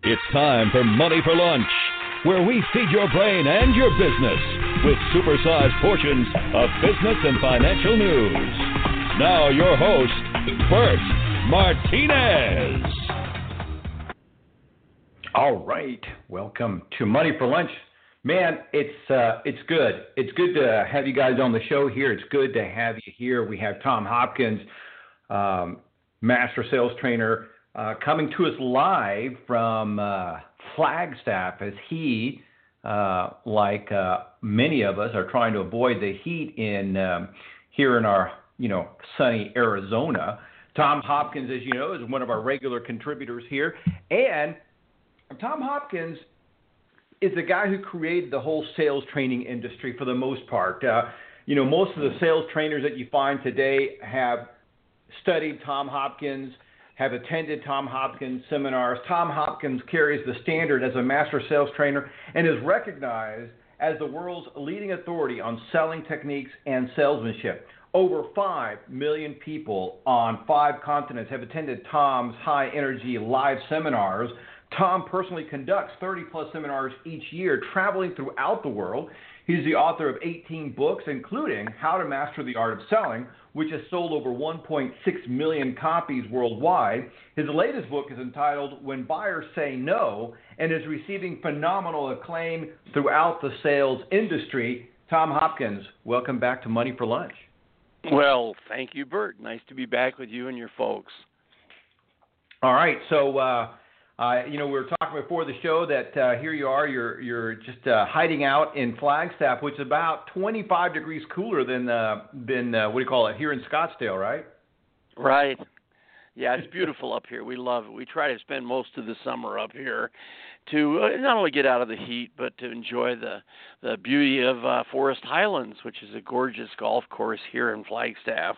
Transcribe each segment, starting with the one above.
It's time for Money for Lunch, where we feed your brain and your business with supersized portions of business and financial news. Now your host, Bert Martinez. All right, welcome to Money for Lunch. Man, it's good. It's good to have you guys on the show here. It's good to have you here. We have Tom Hopkins, Master Sales Trainer, coming to us live from Flagstaff, as he, like many of us, are trying to avoid the heat here in our sunny Arizona. Tom Hopkins, as you know, is one of our regular contributors here, and Tom Hopkins is the guy who created the whole sales training industry for the most part. Most of the sales trainers that you find today have studied Tom Hopkins, have attended Tom Hopkins seminars. Tom Hopkins carries the standard as a master sales trainer and is recognized as the world's leading authority on selling techniques and salesmanship. Over 5 million people on 5 continents have attended Tom's high-energy live seminars. Tom personally conducts 30-plus seminars each year, traveling throughout the world. He's the author of 18 books, including How to Master the Art of Selling, which has sold over 1.6 million copies worldwide. His latest book is entitled When Buyers Say No, and is receiving phenomenal acclaim throughout the sales industry. Tom Hopkins, welcome back to Money for Lunch. Well, thank you, Bert. Nice to be back with you and your folks. All right, so we were talking before the show that here you are, you're just hiding out in Flagstaff, which is about 25 degrees cooler than here in Scottsdale, right? Right. Yeah, it's beautiful up here. We love it. We try to spend most of the summer up here to not only get out of the heat, but to enjoy the beauty of Forest Highlands, which is a gorgeous golf course here in Flagstaff.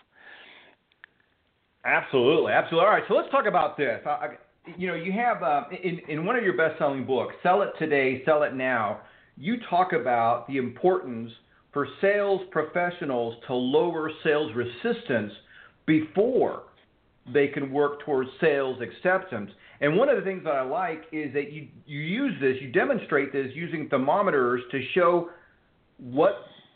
Absolutely. All right, so let's talk about this. You have in one of your best-selling books, Sell It Today, Sell It Now, you talk about the importance for sales professionals to lower sales resistance before they can work towards sales acceptance. And one of the things that I like is that you use this, you demonstrate this using thermometers to show what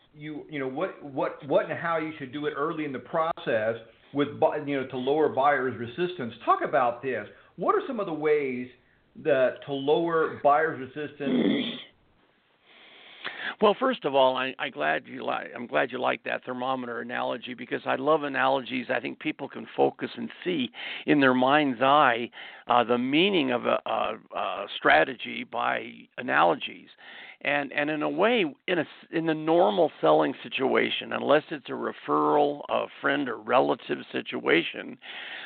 and how you should do it early in the process to lower buyers' resistance. Talk about this. What are some of the ways to lower buyers' resistance? Well, first of all, I'm glad you like that thermometer analogy, because I love analogies. I think people can focus and see in their mind's eye the meaning of a strategy by analogies. And in a way, in the normal selling situation, unless it's a referral, a friend or relative situation,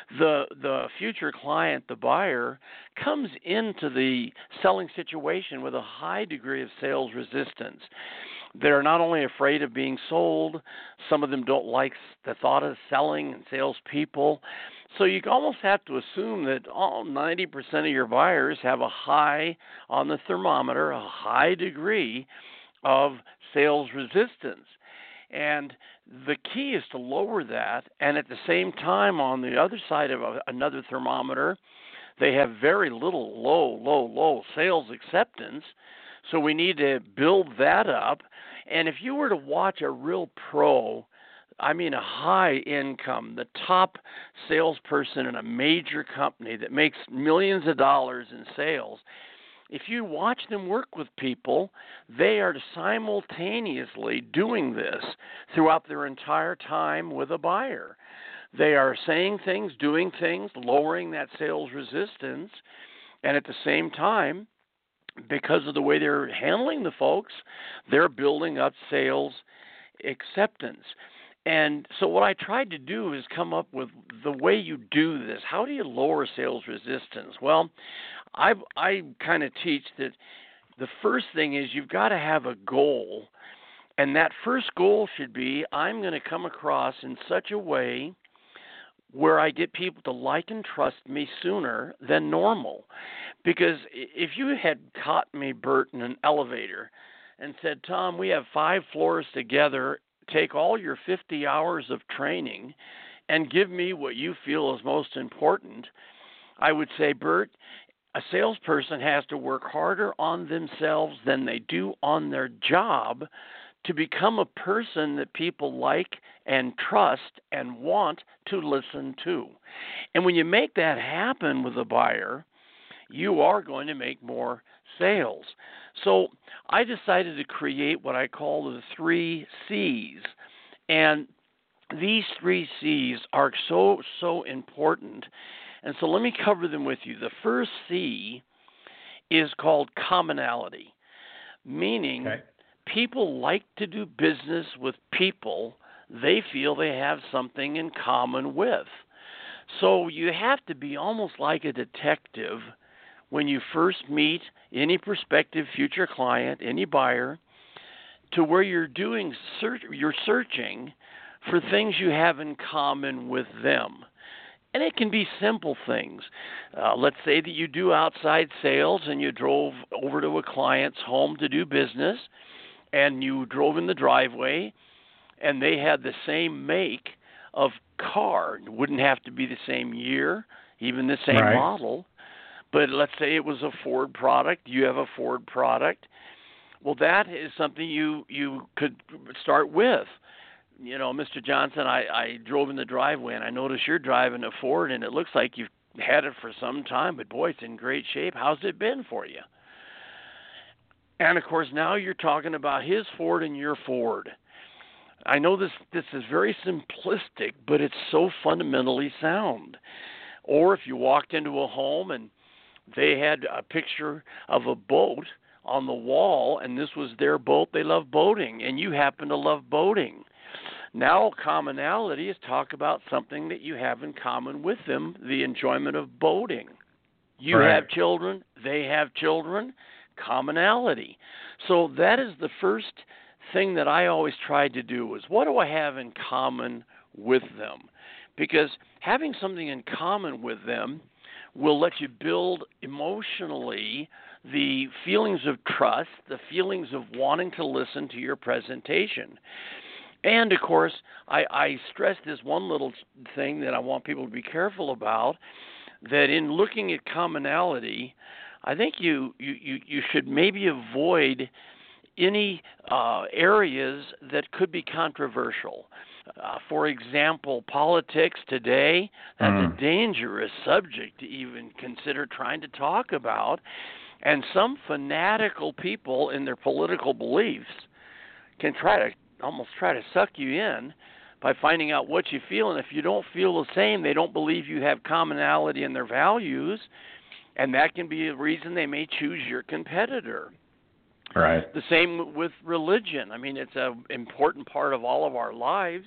the future client, the buyer, comes into the selling situation with a high degree of sales resistance. They're not only afraid of being sold, some of them don't like the thought of selling and salespeople. So you almost have to assume that 90% of your buyers have a high on the thermometer, a high degree of sales resistance. And the key is to lower that, and at the same time, on the other side of another thermometer, they have very little low sales acceptance. So we need to build that up. And if you were to watch a real pro, I mean a high income, the top salesperson in a major company that makes millions of dollars in sales, if you watch them work with people, they are simultaneously doing this throughout their entire time with a buyer. They are saying things, doing things, lowering that sales resistance, and at the same time, because of the way they're handling the folks, they're building up sales acceptance. And so what I tried to do is come up with the way you do this. How do you lower sales resistance? Well, I kind of teach that the first thing is you've got to have a goal. And that first goal should be, I'm going to come across in such a way where I get people to like and trust me sooner than normal. Because if you had caught me, Bert, in an elevator and said, Tom, we have 5 floors together, take all your 50 hours of training and give me what you feel is most important, I would say, Bert, a salesperson has to work harder on themselves than they do on their job to become a person that people like and trust and want to listen to. And when you make that happen with a buyer, you are going to make more sales. So I decided to create what I call the 3 C's. And these 3 C's are so important. And so let me cover them with you. The first C is called commonality, meaning people like to do business with people they feel they have something in common with. So you have to be almost like a detective when you first meet any prospective future client, any buyer, to where you're searching for things you have in common with them. And it can be simple things. Let's say that you do outside sales and you drove over to a client's home to do business, and you drove in the driveway, and they had the same make of car. It wouldn't have to be the same year, even the same model. But let's say it was a Ford product. You have a Ford product. Well, that is something you could start with. You know, Mr. Johnson, I drove in the driveway, and I noticed you're driving a Ford, and it looks like you've had it for some time, but boy, it's in great shape. How's it been for you? And, of course, now you're talking about his Ford and your Ford. I know this is very simplistic, but it's so fundamentally sound. Or if you walked into a home and they had a picture of a boat on the wall, and this was their boat, they love boating, and you happen to love boating. Now commonality is talk about something that you have in common with them, the enjoyment of boating. You have children, they have children, commonality. So that is the first thing that I always tried to do is, what do I have in common with them? Because having something in common with them will let you build emotionally the feelings of trust, the feelings of wanting to listen to your presentation. And, of course, I stress this one little thing that I want people to be careful about, that in looking at commonality, I think you should maybe avoid any areas that could be controversial. For example, politics today, that's a dangerous subject to even consider trying to talk about. And some fanatical people in their political beliefs can almost try to suck you in by finding out what you feel. And if you don't feel the same, they don't believe you have commonality in their values. And that can be a reason they may choose your competitor. Right. The same with religion. I mean, it's an important part of all of our lives,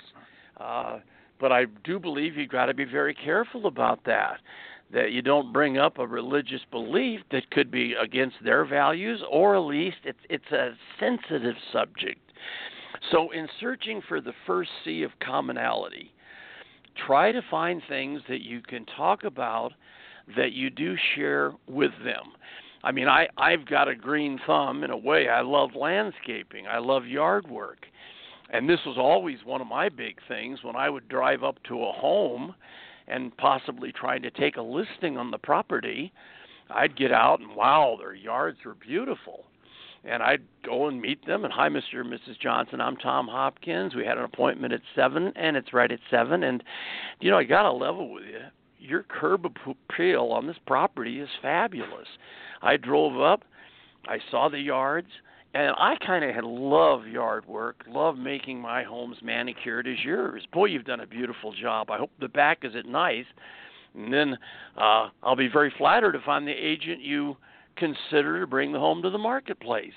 but I do believe you've got to be very careful about that you don't bring up a religious belief that could be against their values, or at least it's a sensitive subject. So in searching for the first C of commonality, try to find things that you can talk about that you do share with them. I mean, I've got a green thumb in a way. I love landscaping. I love yard work. And this was always one of my big things when I would drive up to a home and possibly trying to take a listing on the property. I'd get out and, wow, their yards were beautiful. And I'd go and meet them. And, hi, Mr. and Mrs. Johnson, I'm Tom Hopkins. We had an appointment at 7, and it's right at 7. And, you know, I got to level with you. Your curb appeal on this property is fabulous. I drove up, I saw the yards, and I kind of love yard work, love making my homes manicured as yours. Boy, you've done a beautiful job. I hope the back is nice. And then I'll be very flattered if I'm the agent you consider to bring the home to the marketplace.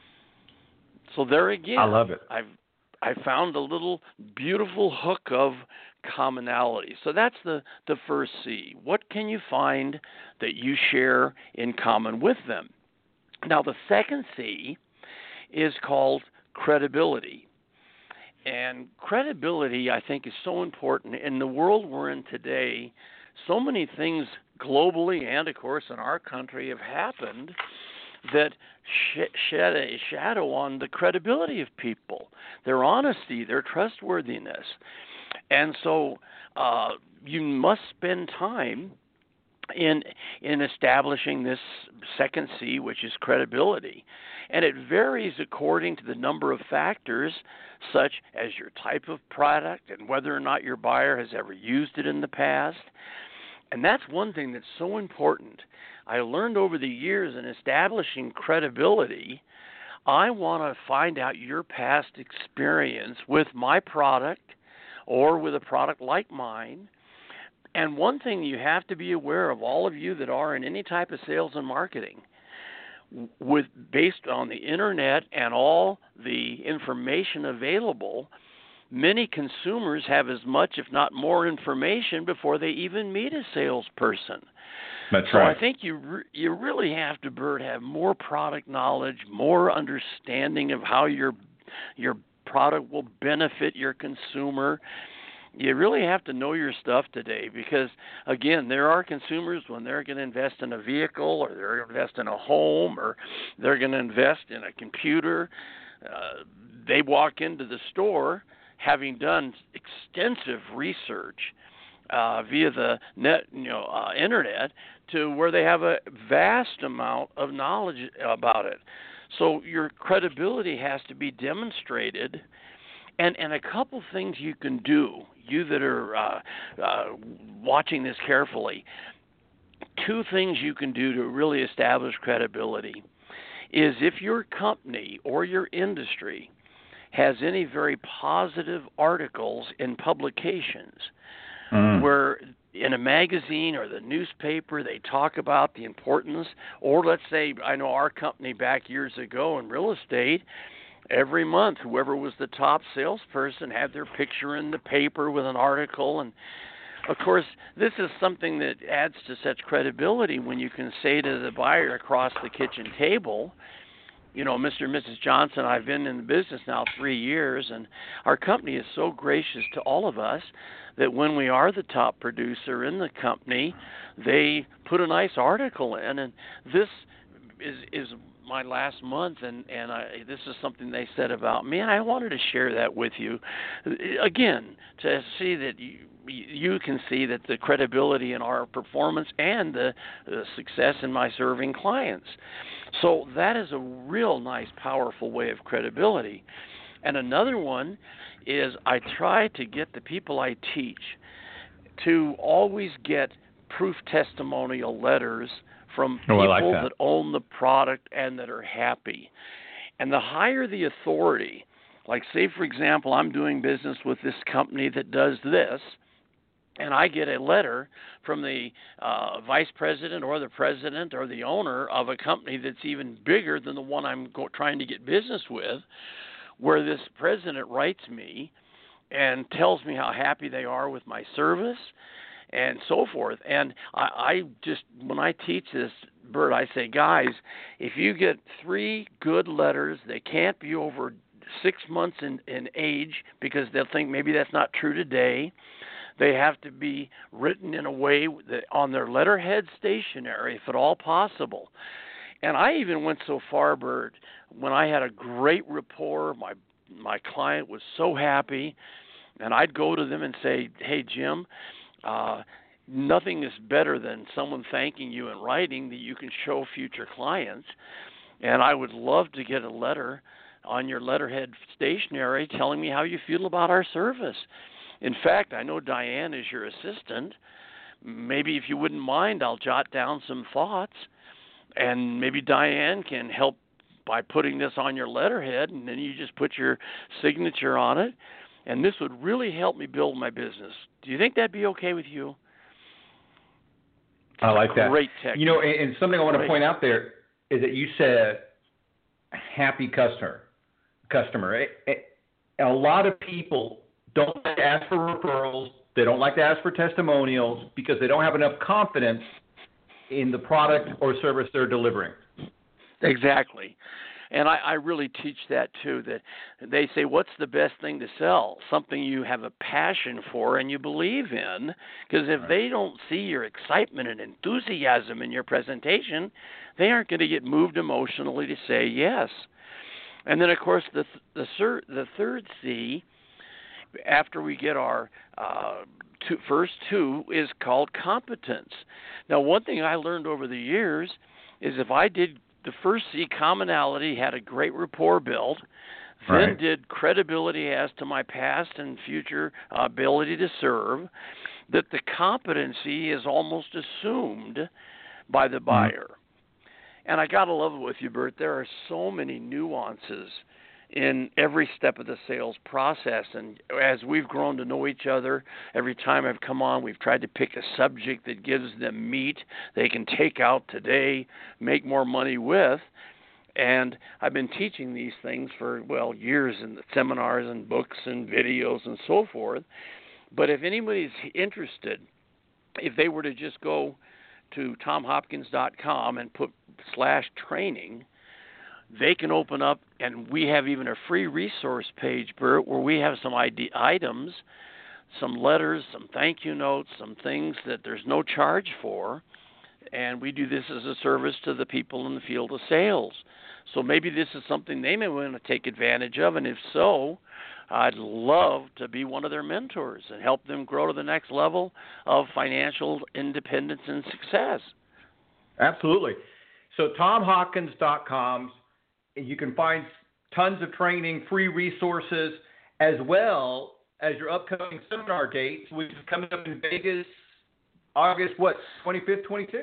So there again, I love it. I found a little beautiful hook of commonality. So that's the first C. What can you find that you share in common with them? Now, the second C is called credibility. And credibility, I think, is so important. In the world we're in today, so many things globally and, of course, in our country have happened that shed a shadow on the credibility of people, their honesty, their trustworthiness. And so you must spend time in establishing this second C, which is credibility. And it varies according to the number of factors, such as your type of product and whether or not your buyer has ever used it in the past. And that's one thing that's so important. I learned over the years in establishing credibility, I want to find out your past experience with my product or with a product like mine. And one thing you have to be aware of, all of you that are in any type of sales and marketing, based on the internet and all the information available, many consumers have as much, if not more, information before they even meet a salesperson. That's so right. I think you really have to, Bert, have more product knowledge, more understanding of how your product will benefit your consumer. You really have to know your stuff today because, again, there are consumers when they're going to invest in a vehicle or they're going to invest in a home or they're going to invest in a computer. They walk into the store having done extensive research via the internet to where they have a vast amount of knowledge about it. So your credibility has to be demonstrated. And a couple things you can do, you that are watching this carefully, two things you can do to really establish credibility is if your company or your industry has any very positive articles in publications where in a magazine or the newspaper they talk about the importance, or let's say, I know our company back years ago in real estate, every month, whoever was the top salesperson had their picture in the paper with an article. And, of course, this is something that adds to such credibility when you can say to the buyer across the kitchen table, you know, Mr. and Mrs. Johnson, I've been in the business now 3 years, and our company is so gracious to all of us that when we are the top producer in the company, they put a nice article in, and this is my last month, and this is something they said about me, and I wanted to share that with you, again, to see that you can see that the credibility in our performance and the success in my serving clients. So that is a real nice, powerful way of credibility. And another one is I try to get the people I teach to always get proof testimonial letters from people that own the product and that are happy. And the higher the authority, like say, for example, I'm doing business with this company that does this, and I get a letter from the vice president or the president or the owner of a company that's even bigger than the one I'm trying to get business with, where this president writes me and tells me how happy they are with my service and so forth. And I just, when I teach this, Bert, I say, guys, if you get 3 good letters, they can't be over 6 months in age because they'll think maybe that's not true today. They have to be written in a way that on their letterhead stationery, if at all possible. And I even went so far, Bert, when I had a great rapport, my client was so happy, and I'd go to them and say, hey, Jim, nothing is better than someone thanking you in writing that you can show future clients. And I would love to get a letter on your letterhead stationery telling me how you feel about our service. In fact, I know Diane is your assistant. Maybe if you wouldn't mind, I'll jot down some thoughts, and maybe Diane can help by putting this on your letterhead, and then you just put your signature on it, and this would really help me build my business. Do you think that'd be okay with you? I like that. Great technique. You know, and something I want to point out there is that you said happy customer. A lot of people don't like to ask for referrals. They don't like to ask for testimonials because they don't have enough confidence in the product or service they're delivering. Exactly. And I really teach that too, that they say, what's the best thing to sell? Something you have a passion for and you believe in, because if they don't see your excitement and enthusiasm in your presentation, they aren't going to get moved emotionally to say yes. And then, of course, the third C after we get our first two is called competence. Now, one thing I learned over the years is if I did the first C, commonality, had a great rapport built, then did credibility as to my past and future ability to serve, that the competency is almost assumed by the buyer. And I got to love it with you, Bert. There are so many nuances in every step of the sales process. And as we've grown to know each other, every time I've come on, we've tried to pick a subject that gives them meat they can take out today, make more money with. And I've been teaching these things for, years in the seminars and books and videos and so forth. But if anybody's interested, if they were to just go to TomHopkins.com and put /training, they can open up, and we have even a free resource page, Bert, where we have some items, some letters, some thank you notes, some things that there's no charge for, and we do this as a service to the people in the field of sales. So maybe this is something they may want to take advantage of, and if so, I'd love to be one of their mentors and help them grow to the next level of financial independence and success. Absolutely. So TomHopkins.com, you can find tons of training, free resources, as well as your upcoming seminar dates, which is coming up in Vegas, August, 25th, 26th?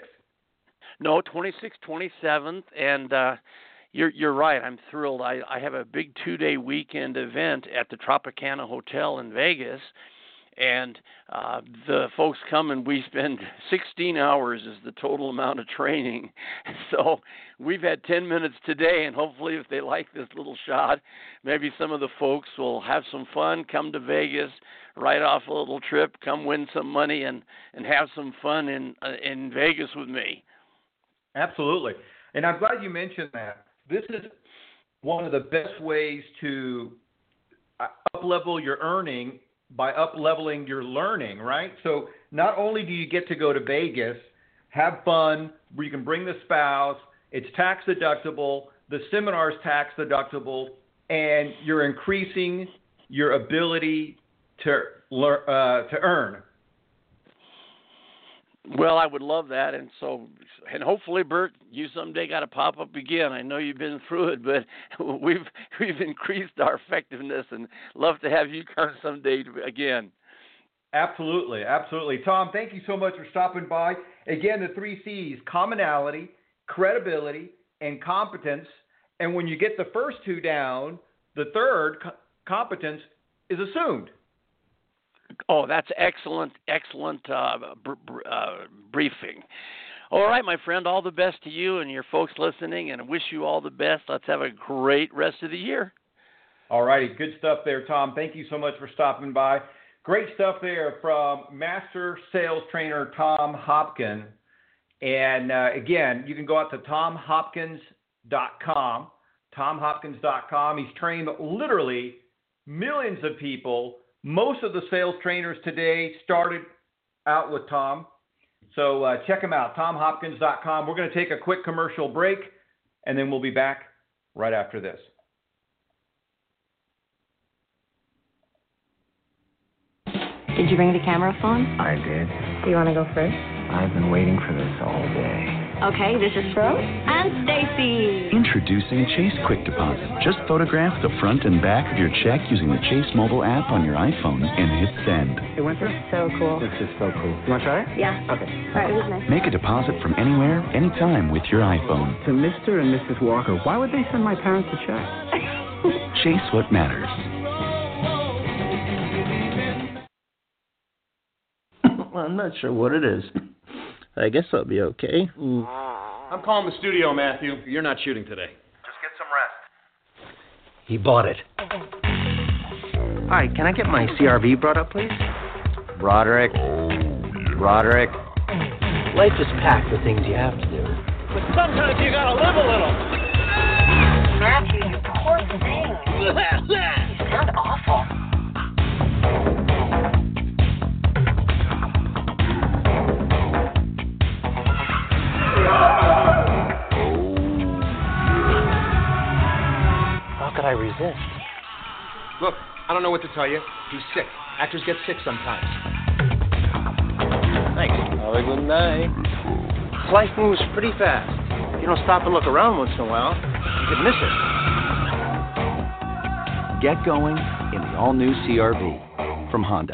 No, 26th, 27th, and you're right. I'm thrilled. I have a big 2-day weekend event at the Tropicana Hotel in Vegas, and the folks come and we spend 16 hours is the total amount of training. So we've had 10 minutes today, and hopefully if they like this little shot, maybe some of the folks will have some fun, come to Vegas, write off a little trip, come win some money, and have some fun in Vegas with me. Absolutely. And I'm glad you mentioned that. This is one of the best ways to up-level your earning by up-leveling your learning, right? So not only do you get to go to Vegas, have fun, where you can bring the spouse, it's tax deductible, the seminar is tax deductible, and you're increasing your ability to earn. Well, I would love that, and hopefully, Bert, you someday got to pop up again. I know you've been through it, but we've increased our effectiveness, and love to have you come someday again. Absolutely, absolutely. Tom, thank you so much for stopping by. Again, the 3 C's: commonality, credibility, and competence. And when you get the first two down, the third, competence, is assumed. Oh, that's excellent briefing. All right, my friend, all the best to you and your folks listening, and I wish you all the best. Let's have a great rest of the year. All righty, good stuff there, Tom. Thank you so much for stopping by. Great stuff there from Master Sales Trainer Tom Hopkins. And again, you can go out to TomHopkins.com, TomHopkins.com. He's trained literally millions of people. Most of the sales trainers today started out with Tom. So check him out, TomHopkins.com. We're going to take a quick commercial break, and then we'll be back right after this. Did you bring the camera phone? I did. Do you want to go first? I've been waiting for this all day. Okay, this is Fro and Stacy. Introducing Chase Quick Deposit. Just photograph the front and back of your check using the Chase mobile app on your iPhone and hit send. It went through? So cool. This is so cool. You want to try it? Yeah. Okay. All right, it was nice. Make a deposit from anywhere, anytime with your iPhone. To Mr. and Mrs. Walker, why would they send my parents a check? Chase what matters. Well, I'm not sure what it is. I guess I'll be okay. I'm calling the studio, Matthew. You're not shooting today. Just get some rest. He bought it. Hi, can I get my CRV brought up, please? Roderick. Life is packed with things you have to do. But sometimes you got to live a little. Matthew, you poor thing. You sound awful. How could I resist? Look, I don't know what to tell you. He's sick. Actors get sick sometimes. Thanks. Have a good night. Life moves pretty fast. If you don't stop and look around once in a while, you could miss it. Get going in the all-new CR-V from Honda.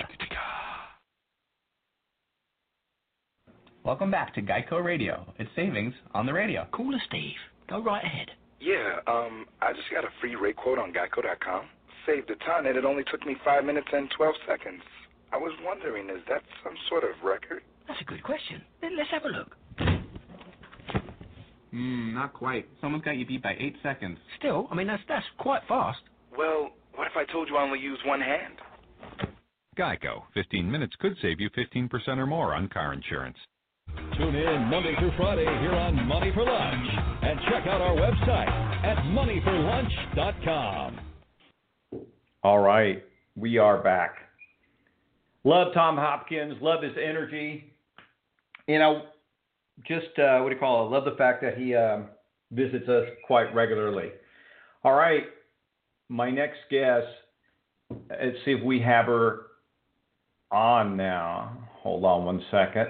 Welcome back to Geico Radio. It's savings on the radio. Cooler Steve. Go right ahead. Yeah, I just got a free rate quote on Geico.com. Saved a ton, and it only took me 5 minutes and 12 seconds. I was wondering, is that some sort of record? That's a good question. Let's have a look. Not quite. Someone's got you beat by 8 seconds. Still, I mean, that's quite fast. Well, what if I told you I only use one hand? Geico. 15 minutes could save you 15% or more on car insurance. Tune in Monday through Friday here on Money for Lunch. And check out our website at moneyforlunch.com. All right, we are back. Love Tom Hopkins. Love his energy. You know, just, love the fact that he visits us quite regularly. All right, my next guest, let's see if we have her on now. Hold on one second.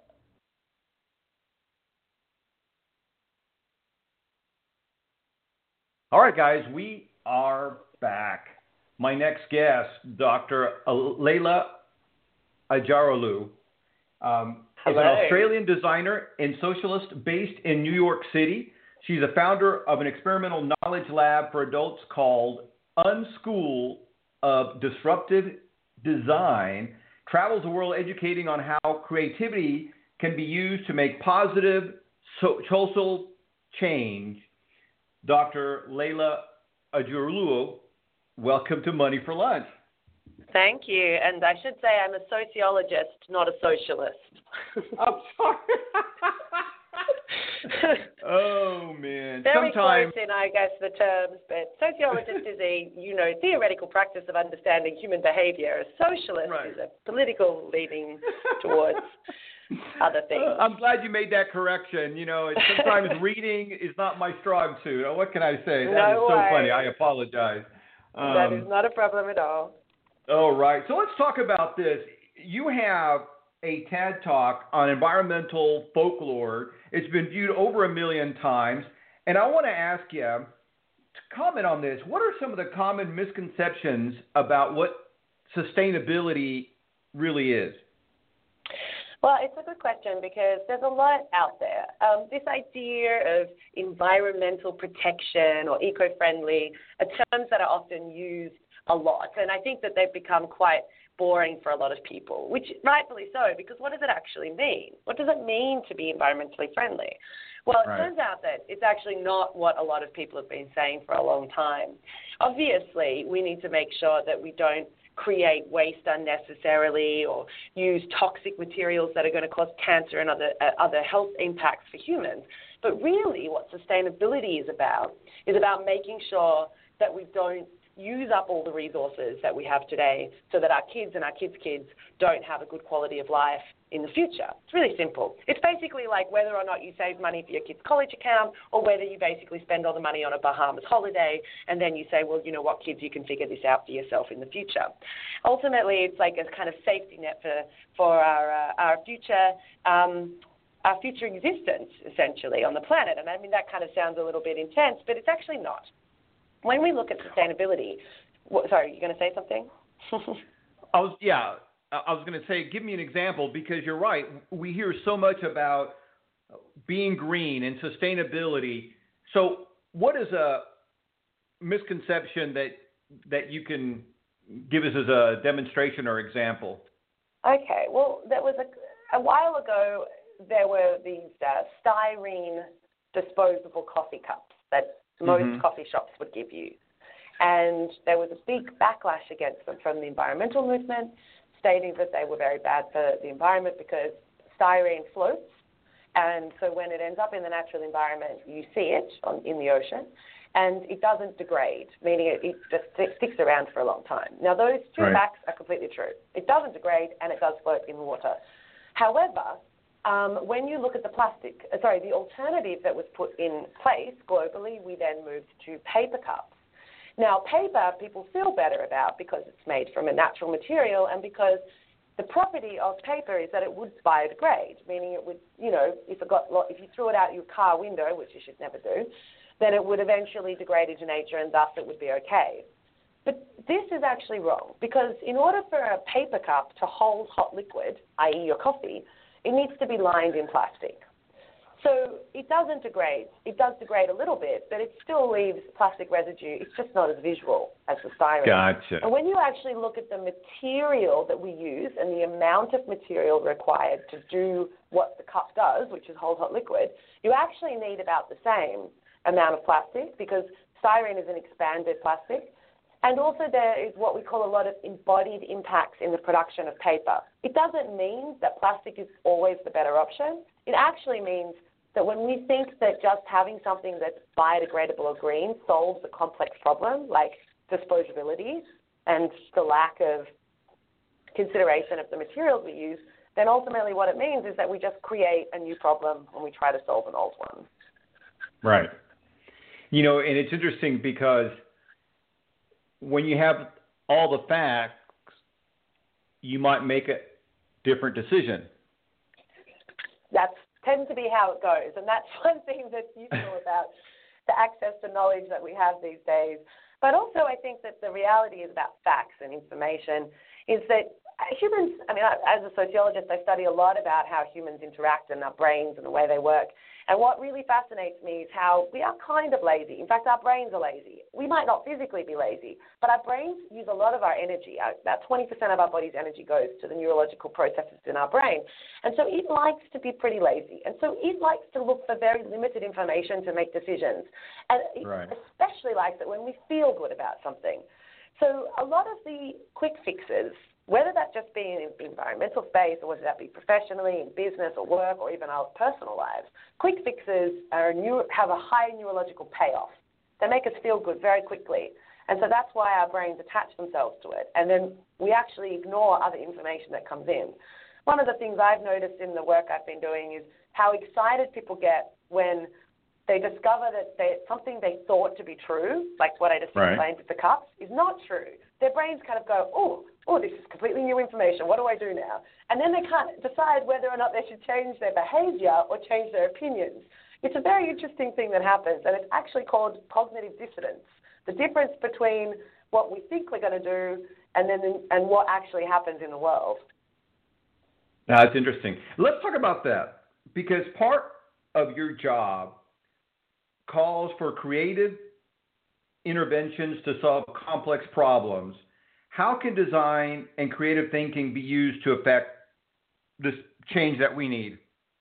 All right, guys, we are back. My next guest, Dr. Laila Ajaroglu, is an Australian designer and socialist based in New York City. She's a founder of an experimental knowledge lab for adults called Unschool of Disruptive Design, travels the world educating on how creativity can be used to make positive social change. Dr. Laila Ajaroglu, welcome to Money for Lunch. Thank you. And I should say I'm a sociologist, not a socialist. I'm sorry. Oh, man. Very close in, I guess, the terms, but sociologist is a, theoretical practice of understanding human behavior. A socialist is a political leaning towards other things. I'm glad you made that correction. Sometimes reading is not my strong suit. What can I say? That is so funny. I apologize. That is not a problem at all. All right. So let's talk about this. You have a TED Talk on environmental folklore. It's been viewed over 1 million times. And I want to ask you to comment on this. What are some of the common misconceptions about what sustainability really is? Well, it's a good question because there's a lot out there. This idea of environmental protection or eco-friendly are terms that are often used a lot. And I think that they've become quite boring for a lot of people, which rightfully so, because what does it actually mean? What does it mean to be environmentally friendly? Well, it turns out that it's actually not what a lot of people have been saying for a long time. Obviously, we need to make sure that we don't create waste unnecessarily or use toxic materials that are going to cause cancer and other health impacts for humans. But really what sustainability is about making sure that we don't use up all the resources that we have today so that our kids and our kids' kids don't have a good quality of life in the future. It's really simple. It's basically like whether or not you save money for your kid's college account or whether you basically spend all the money on a Bahamas holiday and then you say, well, you know what, kids, you can figure this out for yourself in the future. Ultimately, it's like a kind of safety net for our future existence, essentially, on the planet. And I mean, that kind of sounds a little bit intense, but it's actually not. When we look at sustainability, sorry, you going to say something? I was going to say, give me an example, because you're right. We hear so much about being green and sustainability. So what is a misconception that you can give us as a demonstration or example? Okay. Well, there was a while ago, there were these styrene disposable coffee cups that most coffee shops would give you. And there was a big backlash against them from the environmental movement, stating that they were very bad for the environment because styrene floats. And so when it ends up in the natural environment, you see it in the ocean, and it doesn't degrade, meaning it just sticks around for a long time. Now, those two facts are completely true. It doesn't degrade, and it does float in water. However, when you look at the alternative that was put in place globally, we then moved to paper cups. Now, paper people feel better about because it's made from a natural material and because the property of paper is that it would biodegrade, meaning it would, if you threw it out your car window, which you should never do, then it would eventually degrade into nature and thus it would be okay. But this is actually wrong because in order for a paper cup to hold hot liquid, i.e. your coffee, it needs to be lined in plastic. So it doesn't degrade. It does degrade a little bit, but it still leaves plastic residue. It's just not as visual as the styrene. Gotcha. And when you actually look at the material that we use and the amount of material required to do what the cup does, which is hold hot liquid, you actually need about the same amount of plastic because styrene is an expanded plastic. And also there is what we call a lot of embodied impacts in the production of paper. It doesn't mean that plastic is always the better option. It actually means that when we think that just having something that's biodegradable or green solves a complex problem like disposability and the lack of consideration of the materials we use, then ultimately what it means is that we just create a new problem when we try to solve an old one. Right. And it's interesting because when you have all the facts, you might make a different decision. That tends to be how it goes. And that's one thing that's useful about the access to knowledge that we have these days. But also I think that the reality is about facts and information is that humans, as a sociologist, I study a lot about how humans interact and our brains and the way they work. And what really fascinates me is how we are kind of lazy. In fact, our brains are lazy. We might not physically be lazy, but our brains use a lot of our energy. About 20% of our body's energy goes to the neurological processes in our brain. And so it likes to be pretty lazy. And so it likes to look for very limited information to make decisions. And it especially likes it when we feel good about something. So a lot of the quick fixes, whether that just be in the environmental space or whether that be professionally, in business or work or even our personal lives, quick fixes have a high neurological payoff. They make us feel good very quickly. And so that's why our brains attach themselves to it. And then we actually ignore other information that comes in. One of the things I've noticed in the work I've been doing is how excited people get when they discover that something they thought to be true, like what I just explained with the cups, is not true. Their brains kind of go, oh, this is completely new information. What do I do now? And then they can't decide whether or not they should change their behavior or change their opinions. It's a very interesting thing that happens, and it's actually called cognitive dissonance, the difference between what we think we're going to do and what actually happens in the world. That's interesting. Let's talk about that, because part of your job calls for creative interventions to solve complex problems. How can design and creative thinking be used to affect this change that we need?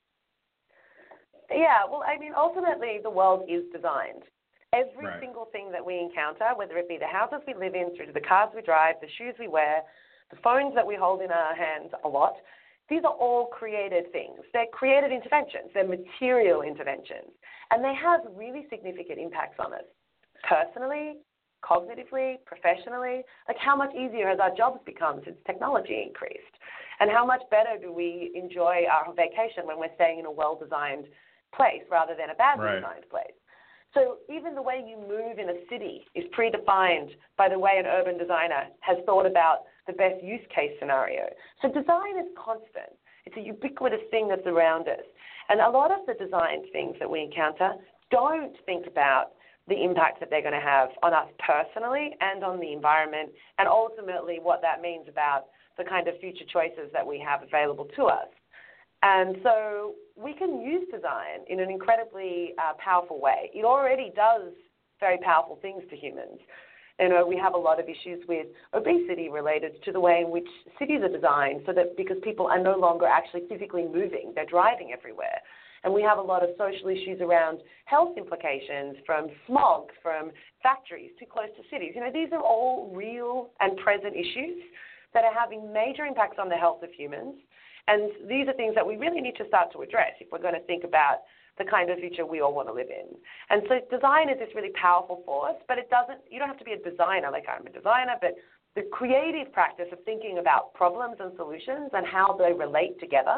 Yeah, well, ultimately the world is designed. Every single thing that we encounter, whether it be the houses we live in, through to the cars we drive, the shoes we wear, the phones that we hold in our hands a lot, these are all created things. They're created interventions. They're material interventions. And they have really significant impacts on us. Personally, cognitively, professionally, like how much easier has our jobs become since technology increased? And how much better do we enjoy our vacation when we're staying in a well-designed place rather than a badly designed place? So even the way you move in a city is predefined by the way an urban designer has thought about the best use case scenario. So design is constant. It's a ubiquitous thing that's around us. And a lot of the design things that we encounter don't think about the impact that they're going to have on us personally and on the environment, and ultimately what that means about the kind of future choices that we have available to us. And so we can use design in an incredibly powerful way. It already does very powerful things to humans. We have a lot of issues with obesity related to the way in which cities are designed, so that because people are no longer actually physically moving, they're driving everywhere. And we have a lot of social issues around health implications from smog, from factories too close to cities. These are all real and present issues that are having major impacts on the health of humans. And these are things that we really need to start to address if we're going to think about the kind of future we all want to live in. And so design is this really powerful force, but you don't have to be a designer like I'm a designer, but the creative practice of thinking about problems and solutions and how they relate together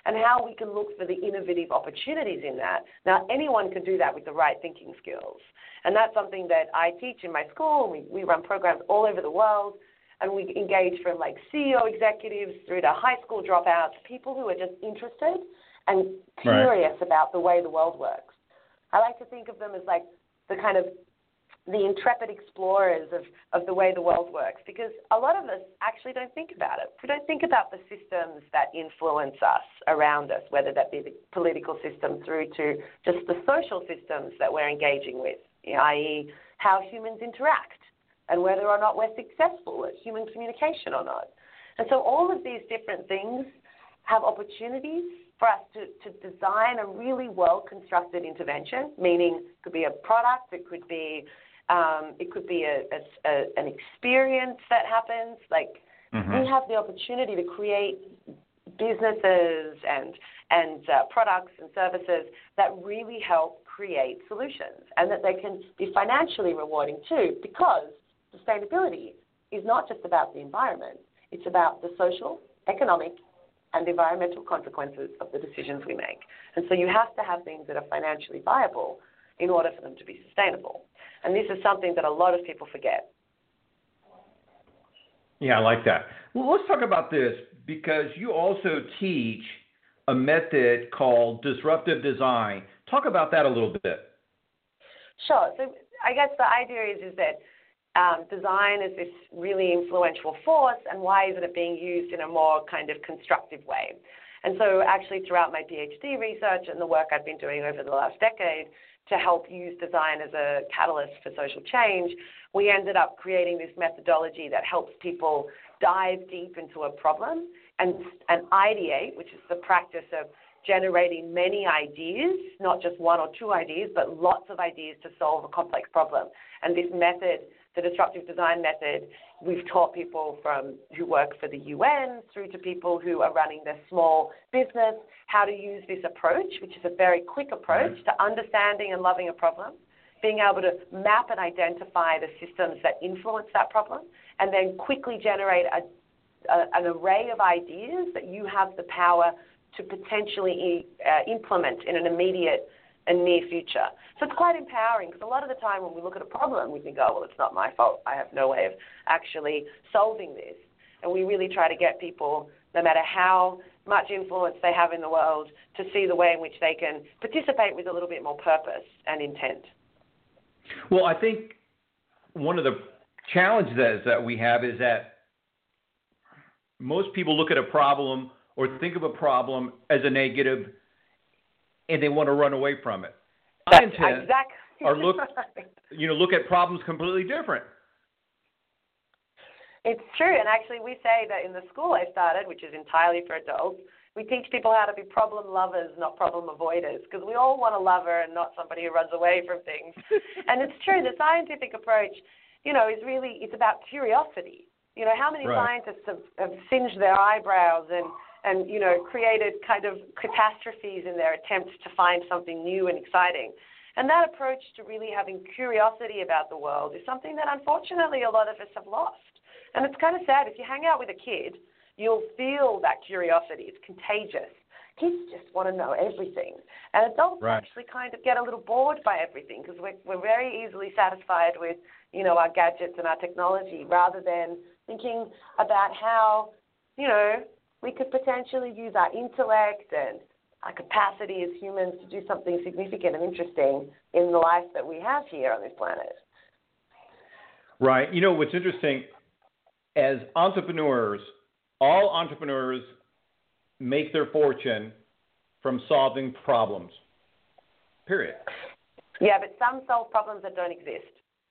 and how we can look for the innovative opportunities in that. Now, anyone can do that with the right thinking skills. And that's something that I teach in my school. We run programs all over the world, and we engage from like CEO executives through to high school dropouts, people who are just interested and curious about the way the world works. I like to think of them as like the kind of the intrepid explorers of the way the world works, because a lot of us actually don't think about it. We don't think about the systems that influence us around us, whether that be the political system through to just the social systems that we're engaging with, i.e. how humans interact and whether or not we're successful at human communication or not. And so all of these different things have opportunities for us to design a really well-constructed intervention, meaning it could be a product, it could be an experience that happens. Like we have the opportunity to create businesses and products and services that really help create solutions, and that they can be financially rewarding too, because sustainability is not just about the environment. It's about the social, economic, and environmental consequences of the decisions we make. And so you have to have things that are financially viable in order for them to be sustainable. And this is something that a lot of people forget. Yeah, I like that. Well, let's talk about this, because you also teach a method called disruptive design. Talk about that a little bit. Sure. So I guess the idea is that design is this really influential force, and why isn't it being used in a more kind of constructive way? And so actually throughout my PhD research and the work I've been doing over the last decade to help use design as a catalyst for social change, we ended up creating this methodology that helps people dive deep into a problem and ideate, which is the practice of generating many ideas, not just one or two ideas, but lots of ideas to solve a complex problem. And this method, the disruptive design method, we've taught people from who work for the UN through to people who are running their small business how to use this approach, which is a very quick approach to understanding and loving a problem, being able to map and identify the systems that influence that problem, and then quickly generate an array of ideas that you have the power to potentially implement in an immediate and near future. So it's quite empowering, because a lot of the time when we look at a problem, we think, oh, well, it's not my fault. I have no way of actually solving this. And we really try to get people, no matter how much influence they have in the world, to see the way in which they can participate with a little bit more purpose and intent. Well, I think one of the challenges that we have is that most people look at a problem or think of a problem as a negative, and they want to run away from it. That's exactly. Or look at problems completely different. It's true, and actually we say that in the school I started, which is entirely for adults, we teach people how to be problem lovers, not problem avoiders, because we all want a lover and not somebody who runs away from things. And it's true, the scientific approach, is really, it's about curiosity. How many scientists have singed their eyebrows and created kind of catastrophes in their attempts to find something new and exciting. And that approach to really having curiosity about the world is something that unfortunately a lot of us have lost. And it's kind of sad. If you hang out with a kid, you'll feel that curiosity. It's contagious. Kids just want to know everything. And adults actually kind of get a little bored by everything, because we're very easily satisfied with, our gadgets and our technology, rather than thinking about how, we could potentially use our intellect and our capacity as humans to do something significant and interesting in the life that we have here on this planet. Right. What's interesting, as entrepreneurs, all entrepreneurs make their fortune from solving problems, period. Yeah, but some solve problems that don't exist.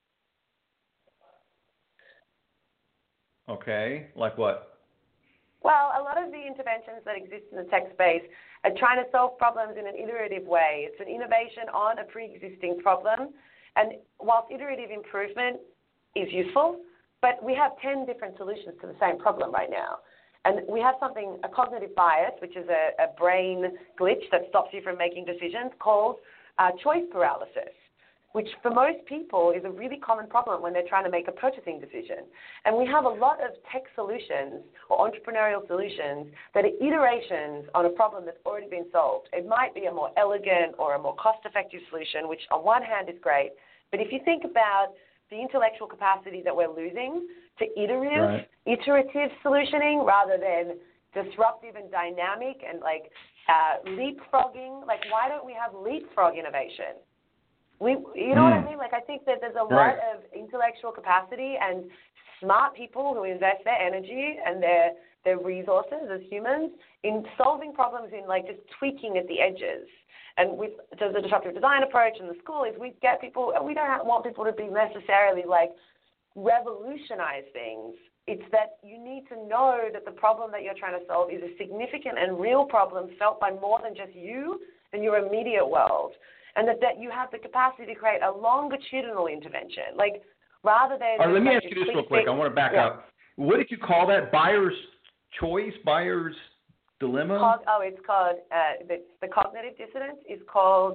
Okay, like what? Well, a lot of the interventions that exist in the tech space are trying to solve problems in an iterative way. It's an innovation on a pre-existing problem. And whilst iterative improvement is useful, but we have 10 different solutions to the same problem right now. And we have a cognitive bias, which is a brain glitch that stops you from making decisions, called choice paralysis. which for most people is a really common problem when they're trying to make a purchasing decision. And we have a lot of tech solutions or entrepreneurial solutions that are iterations on a problem that's already been solved. It might be a more elegant or a more cost-effective solution, which on one hand is great, but if you think about the intellectual capacity that we're losing to iterative solutioning rather than disruptive and dynamic and like leapfrogging, like why don't we have leapfrog innovation? You know what I mean? Like I think that there's a lot of intellectual capacity and smart people who invest their energy and their resources as humans in solving problems in like just tweaking at the edges. And with the disruptive design approach in the school is we get people, we don't want people to be necessarily like revolutionize things. It's that you need to know that the problem that you're trying to solve is a significant and real problem felt by more than just you and your immediate world. And that you have the capacity to create a longitudinal intervention. Like rather than... All right, let me ask you this real quick. I want to back up. What did you call that? Buyer's choice? Buyer's dilemma? It's called, the cognitive dissonance is called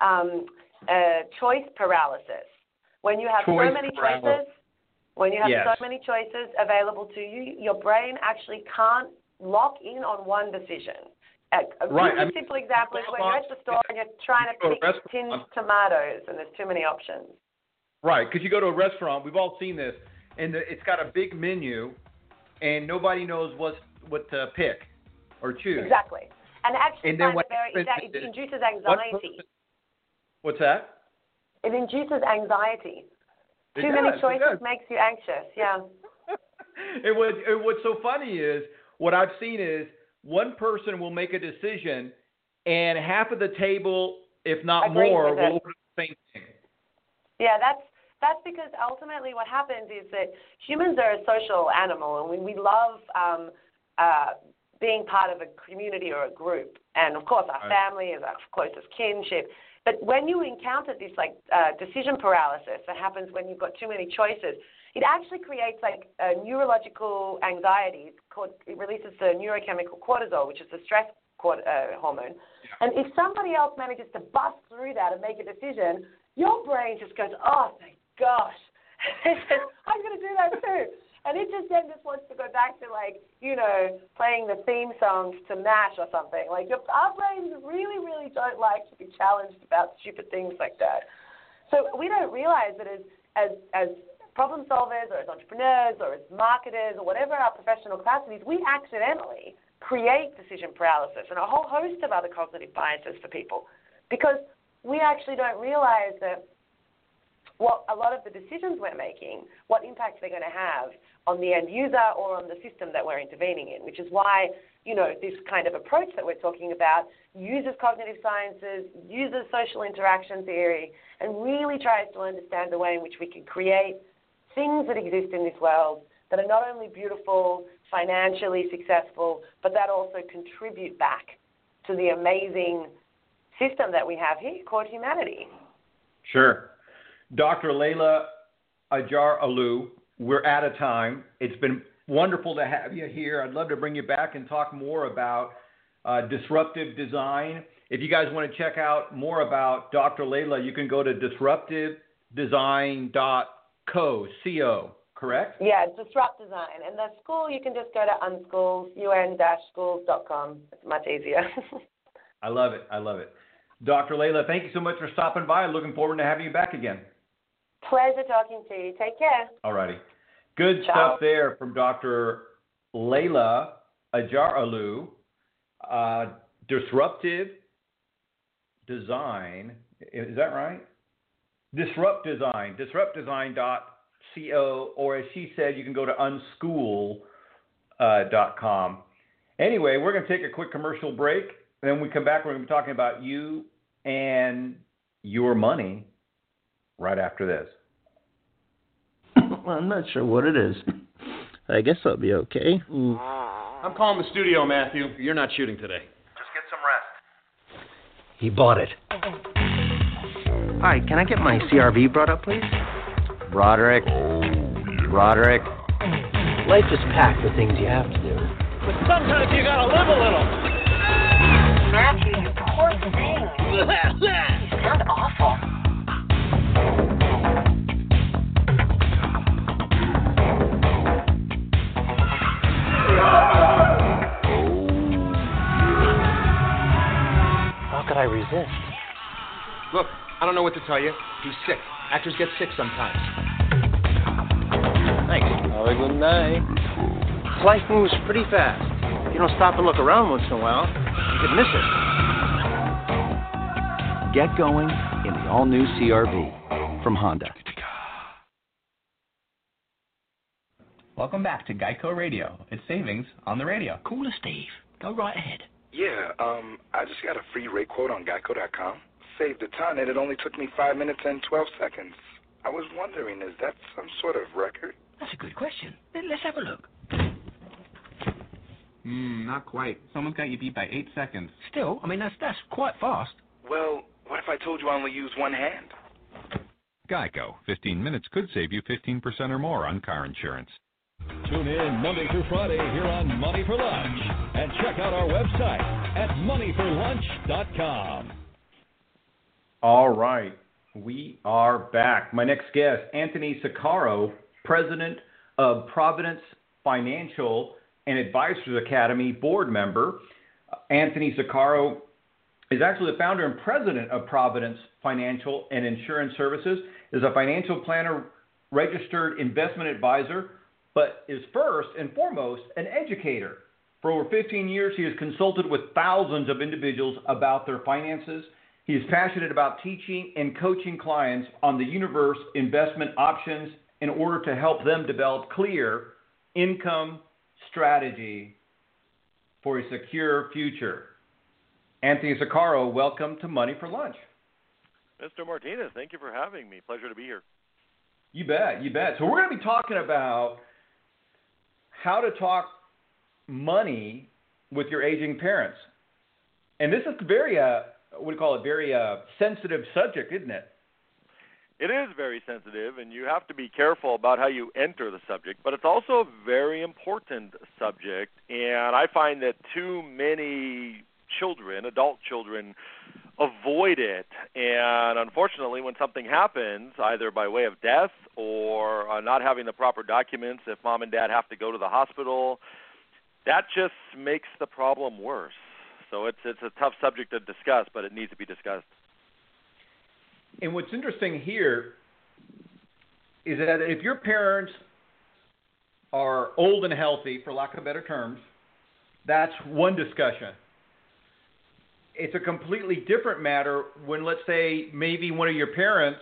choice paralysis. When you have so many choices, so many choices available to you, your brain actually can't lock in on one decision. A really simple example is when you're at the store and you're trying to pick tinned tomatoes and there's too many options. Right, because you go to a restaurant, we've all seen this, and it's got a big menu, and nobody knows what to pick or choose. Exactly. And actually, it induces anxiety. What's that? It induces anxiety. Too many choices makes you anxious, yeah. And what's so funny is, what I've seen is, one person will make a decision, and half of the table, if not more, will order the same thing. Yeah, that's because ultimately what happens is that humans are a social animal, and we love being part of a community or a group. And, of course, our family is our closest kinship. But when you encounter this, like, decision paralysis that happens when you've got too many choices, it actually creates like a neurological anxiety. It releases the neurochemical cortisol, which is the stress hormone. Yeah. And if somebody else manages to bust through that and make a decision, your brain just goes, oh, thank gosh. It says, I'm going to do that too. And it just then just wants to go back to like, playing the theme songs to MASH or something. Like our brains really, really don't like to be challenged about stupid things like that. So we don't realize that as problem solvers or as entrepreneurs or as marketers or whatever our professional capacities, we accidentally create decision paralysis and a whole host of other cognitive biases for people because we actually don't realize that what a lot of the decisions we're making, what impacts they're going to have on the end user or on the system that we're intervening in, which is why, this kind of approach that we're talking about uses cognitive sciences, uses social interaction theory, and really tries to understand the way in which we can create things that exist in this world that are not only beautiful, financially successful, but that also contribute back to the amazing system that we have here called humanity. Sure. Dr. Laila Ajar-Alou, we're out of time. It's been wonderful to have you here. I'd love to bring you back and talk more about disruptive design. If you guys want to check out more about Dr. Laila, you can go to disruptivedesign.co, correct? Yeah, Disrupt Design. And the school, you can just go to unschools, un-schools.com. It's much easier. I love it. Dr. Laila, thank you so much for stopping by. Looking forward to having you back again. Pleasure talking to you. Take care. All righty. Good stuff there from Dr. Laila Ajar-Alou. Disruptive Design. Is that right? Disrupt Design. Disruptdesign.co, or as she said, you can go to unschool.com. Anyway, we're going to take a quick commercial break. And then when we come back, we're going to be talking about you and your money right after this. Well, I'm not sure what it is. I guess I'll be okay. I'm calling the studio, Matthew. You're not shooting today. Just get some rest. He bought it. Hi, can I get my CRV brought up, please? Roderick. Life is packed with things you have to do. But sometimes you gotta live a little. Matthew, you poor thing. You sound awful. best. Look, I don't know what to tell you. He's sick. Actors get sick sometimes. Thanks. Have a good night. Life moves pretty fast. If you don't stop and look around once in a while, you could miss it. Get going in the all-new CR-V from Honda. Welcome back to Geico Radio. It's savings on the radio. Cooler, Steve. Go right ahead. Yeah, I just got a free rate quote on Geico.com. Saved a ton, and it only took me 5 minutes and 12 seconds. I was wondering, is that some sort of record? That's a good question. Let's have a look. Not quite. Someone's got you beat by 8 seconds. Still, I mean, that's quite fast. Well, what if I told you I only use one hand? Geico. 15 minutes could save you 15% or more on car insurance. Tune in Monday through Friday here on Money for Lunch. And check out our website at moneyforlunch.com. All right. We are back. My next guest, Anthony Zaccaro, president of Providence Financial and Advisors Academy board member. Anthony Zaccaro is actually the founder and president of Providence Financial and Insurance Services, is a financial planner, registered investment advisor, but is first and foremost an educator. For over 15 years, he has consulted with thousands of individuals about their finances. He is passionate about teaching and coaching clients on the universe investment options in order to help them develop clear income strategy for a secure future. Anthony Zaccaro, welcome to Money for Lunch. Mr. Martinez, thank you for having me. Pleasure to be here. You bet, you bet. So we're going to be talking about how to talk money with your aging parents. And this is very, very sensitive subject, isn't it? It is very sensitive, and you have to be careful about how you enter the subject, but it's also a very important subject, and I find that too many children, adult children, avoid it, and unfortunately when something happens, either by way of death or not having the proper documents, if mom and dad have to go to the hospital, that just makes the problem worse. So it's a tough subject to discuss, but it needs to be discussed. And what's interesting here is that if your parents are old and healthy, for lack of better terms, that's one discussion. It's a completely different matter when, let's say, maybe one of your parents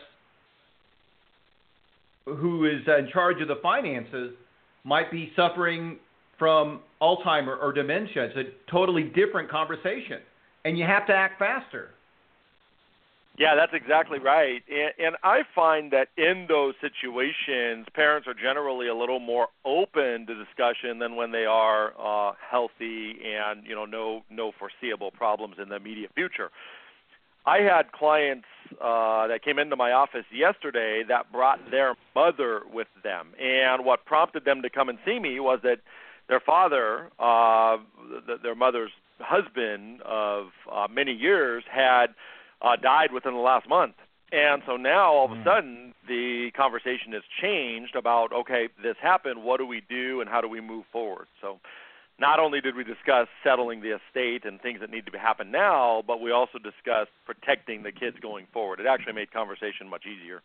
who is in charge of the finances might be suffering from Alzheimer's or dementia. It's a totally different conversation, and you have to act faster. Yeah, that's exactly right. And I find that in those situations, parents are generally a little more open to discussion than when they are healthy and, no foreseeable problems in the immediate future. I had clients that came into my office yesterday that brought their mother with them. And what prompted them to come and see me was that their father, their mother's husband of many years, had died within the last month. And so now, all of a sudden, the conversation has changed about, okay, this happened, what do we do, and how do we move forward? So not only did we discuss settling the estate and things that need to happen now, but we also discussed protecting the kids going forward. It actually made conversation much easier.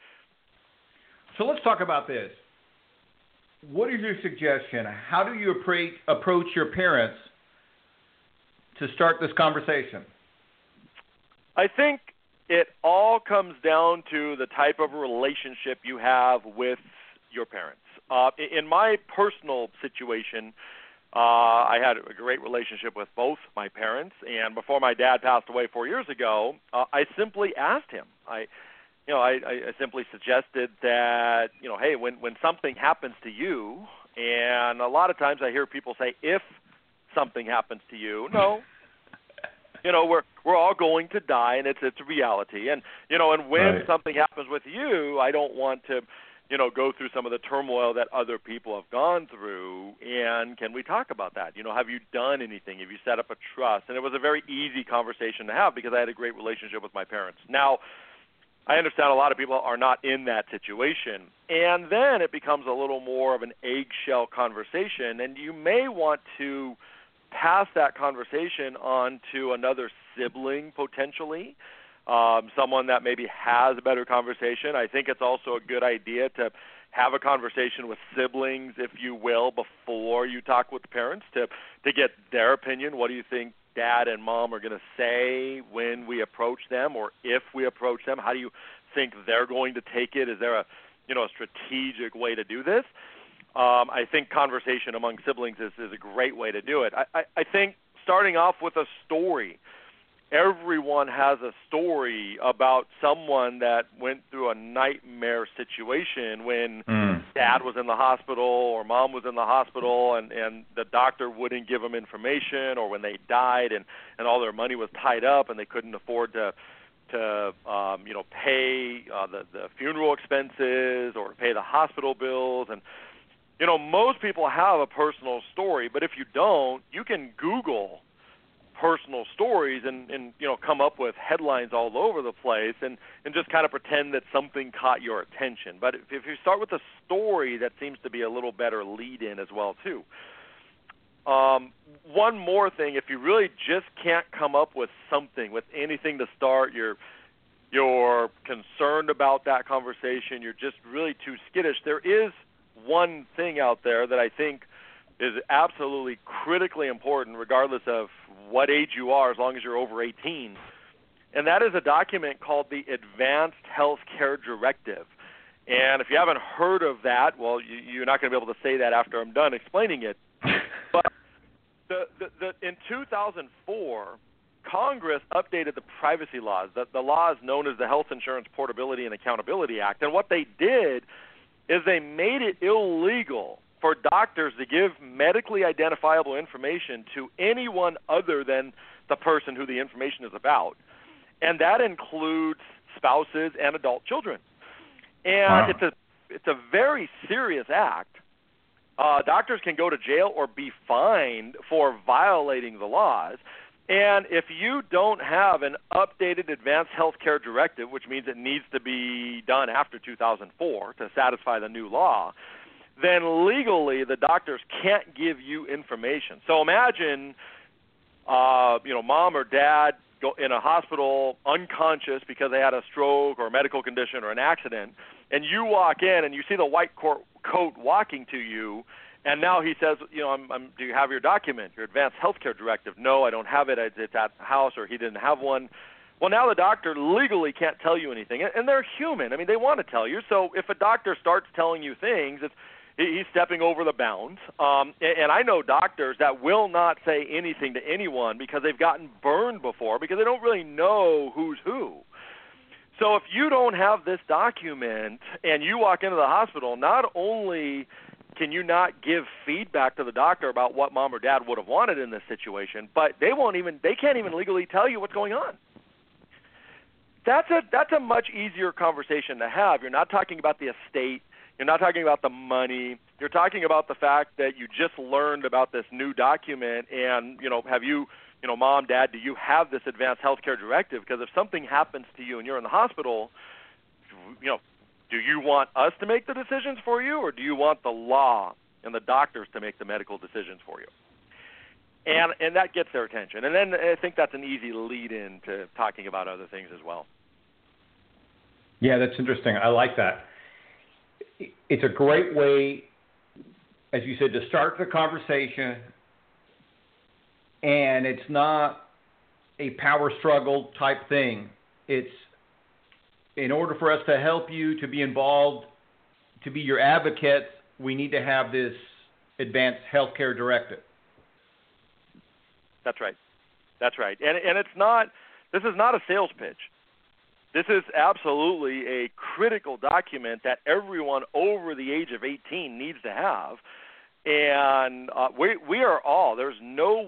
So let's talk about this. What is your suggestion? How do you approach your parents to start this conversation? I think it all comes down to the type of relationship you have with your parents. In my personal situation, I had a great relationship with both my parents, and before my dad passed away 4 years ago, I simply asked him. I simply suggested that, hey, when something happens to you, and a lot of times I hear people say, if something happens to you, no. We're all going to die, and it's a reality. And when something happens with you, I don't want to, go through some of the turmoil that other people have gone through. And can we talk about that? Have you done anything? Have you set up a trust? And it was a very easy conversation to have because I had a great relationship with my parents. Now, I understand a lot of people are not in that situation. And then it becomes a little more of an eggshell conversation, and you may want to pass that conversation on to another sibling potentially, someone that maybe has a better conversation. I think it's also a good idea to have a conversation with siblings, if you will, before you talk with the parents to get their opinion. What do you think Dad and Mom are going to say when we approach them, or if we approach them? How do you think they're going to take it? Is there a strategic way to do this? I think conversation among siblings is a great way to do it. I think starting off with a story. Everyone has a story about someone that went through a nightmare situation when Dad was in the hospital or Mom was in the hospital and the doctor wouldn't give them information, or when they died and all their money was tied up and they couldn't afford to pay the funeral expenses or pay the hospital bills. And most people have a personal story, but if you don't, you can Google personal stories and come up with headlines all over the place and just kind of pretend that something caught your attention. But if you start with a story, that seems to be a little better lead-in as well, too. One more thing, if you really just can't come up with something, with anything to start, you're concerned about that conversation, you're just really too skittish, there is one thing out there that I think is absolutely critically important regardless of what age you are, as long as you're over 18. And that is a document called the Advanced Healthcare Directive. And if you haven't heard of that, well, you're not going to be able to say that after I'm done explaining it. But in 2004, Congress updated the privacy laws, the laws known as the Health Insurance Portability and Accountability Act. And what they did is they made it illegal for doctors to give medically identifiable information to anyone other than the person who the information is about. And that includes spouses and adult children. And wow. It's a very serious act. Doctors can go to jail or be fined for violating the laws. And if you don't have an updated Advanced Healthcare Directive, which means it needs to be done after 2004 to satisfy the new law, then legally the doctors can't give you information. So imagine, Mom or Dad go in a hospital unconscious because they had a stroke or a medical condition or an accident, and you walk in and you see the white coat walking to you, and now he says, do you have your document, your Advanced Healthcare Directive? No, I don't have it. It's at the house, or he didn't have one. Well, now the doctor legally can't tell you anything, and they're human. I mean, they want to tell you. So if a doctor starts telling you things, he's stepping over the bounds. And I know doctors that will not say anything to anyone because they've gotten burned before because they don't really know who's who. So if you don't have this document and you walk into the hospital, not only can you not give feedback to the doctor about what Mom or Dad would have wanted in this situation, but they can't even legally tell you what's going on. That's a much easier conversation to have. You're not talking about the estate. You're not talking about the money. You're talking about the fact that you just learned about this new document, and have you, Mom, Dad, do you have this Advanced Healthcare Directive? Because if something happens to you and you're in the hospital, do you want us to make the decisions for you, or do you want the law and the doctors to make the medical decisions for you? And that gets their attention. And then I think that's an easy lead-in to talking about other things as well. Yeah, that's interesting. I like that. It's a great way, as you said, to start the conversation, and it's not a power struggle type thing. It's in order for us to help you, to be involved, to be your advocate, we need to have this Advanced Healthcare Directive. That's right. That's right. And this is not a sales pitch. This is absolutely a critical document that everyone over the age of 18 needs to have. And we are all, there's no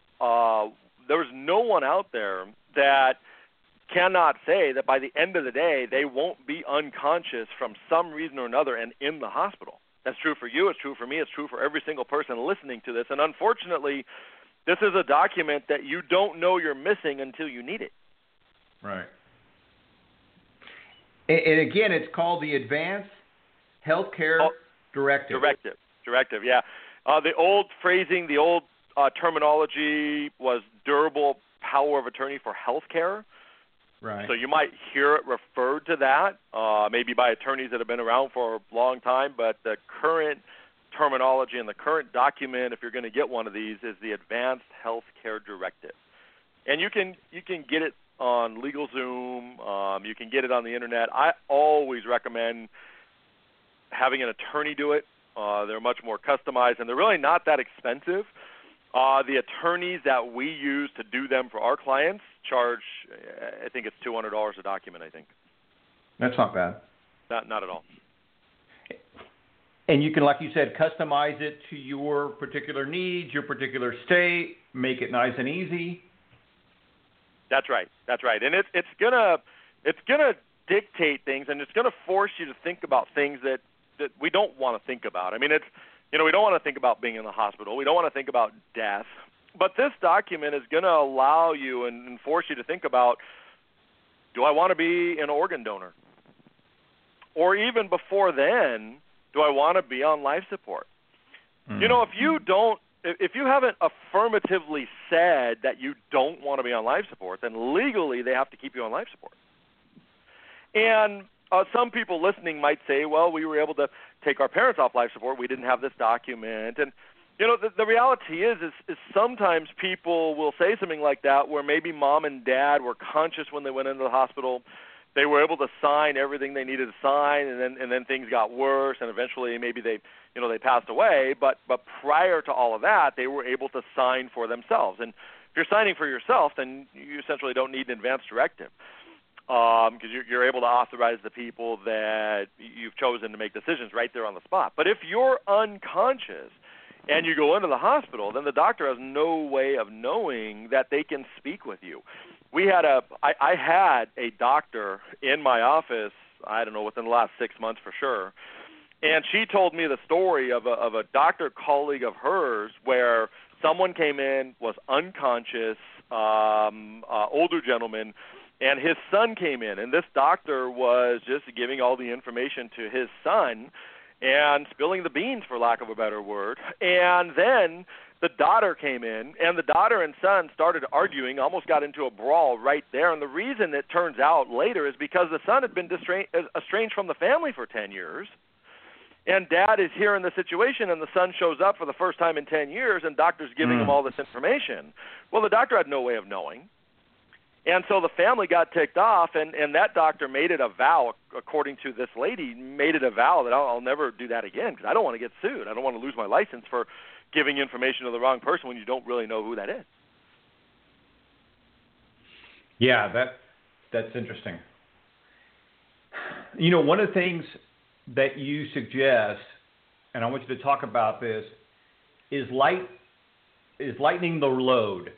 one out there that cannot say that by the end of the day they won't be unconscious from some reason or another and in the hospital. That's true for you. It's true for me. It's true for every single person listening to this. And unfortunately, this is a document that you don't know you're missing until you need it. Right. And again, it's called the Advanced Healthcare Directive. Directive, yeah. The old phrasing, the old terminology was durable power of attorney for healthcare. Right. So you might hear it referred to that, maybe by attorneys that have been around for a long time, but the current terminology and the current document, if you're going to get one of these, is the Advanced Healthcare Directive. And you can get it on LegalZoom. You can get it on the Internet. I always recommend having an attorney do it. They're much more customized, and they're really not that expensive. The attorneys that we use to do them for our clients charge, I think it's $200 a document, I think. That's not bad. Not at all. And you can, like you said, customize it to your particular needs, your particular state, make it nice and easy. That's right. And it's gonna dictate things, and it's gonna force you to think about things that we don't want to think about. I mean, we don't want to think about being in the hospital. We don't want to think about death. But this document is going to allow you and force you to think about, do I want to be an organ donor? Or even before then, do I want to be on life support? You know, if you haven't affirmatively said that you don't want to be on life support, then legally they have to keep you on life support. And some people listening might say, well, we were able to take our parents off life support. We didn't have this document. And, you know, the reality is sometimes people will say something like that where maybe mom and dad were conscious when they went into the hospital. They were able to sign everything they needed to sign, and then things got worse, and eventually maybe they passed away. But prior to all of that, they were able to sign for themselves. And if you're signing for yourself, then you essentially don't need an advance directive. Because you're able to authorize the people that you've chosen to make decisions right there on the spot. But if you're unconscious and you go into the hospital, then the doctor has no way of knowing that they can speak with you. I had a doctor in my office, I don't know, within the last 6 months for sure, and she told me the story of a doctor colleague of hers where someone came in, was unconscious, older gentleman, and his son came in, and this doctor was just giving all the information to his son and spilling the beans, for lack of a better word. And then the daughter came in, and the daughter and son started arguing, almost got into a brawl right there. And the reason it turns out later is because the son had been estranged from the family for 10 years, and dad is here in the situation, and the son shows up for the first time in 10 years, and doctor's giving him all this information. Well, the doctor had no way of knowing. And so the family got ticked off, and that doctor made it a vow, according to this lady, made it a vow that I'll never do that again because I don't want to get sued. I don't want to lose my license for giving information to the wrong person when you don't really know who that is. Yeah, that's interesting. You know, one of the things that you suggest, and I want you to talk about this, is lightening the load.